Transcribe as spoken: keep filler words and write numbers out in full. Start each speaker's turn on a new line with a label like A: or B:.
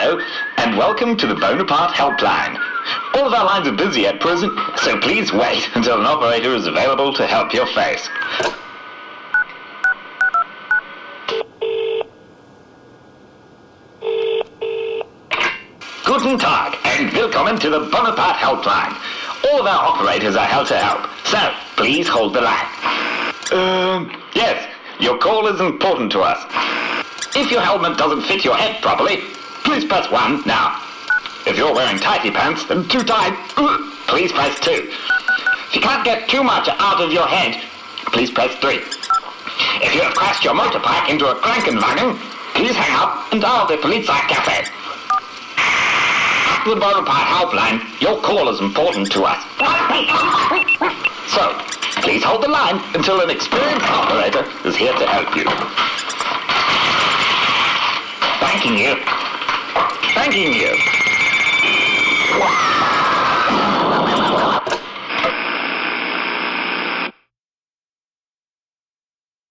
A: Hello, and welcome to the Bonaparte Helpline. All of our lines are busy at present, so please wait until an operator is available to help your face. Guten Tag, and willkommen to the Bonaparte Helpline. All of our operators are held to help, so please hold the line. Um, yes, your call is important to us. If your helmet doesn't fit your head properly, please press one now. If you're wearing tighty pants and too tight, please press two. If you can't get too much out of your head, please press three. If you have crashed your motorbike into a Krankenwagen, please hang up and dial the Polizeicafe. The Bonaparte Helpline, your call is important to us. So, please hold the line until an experienced operator is here to help you. Thanking you. Thanking you.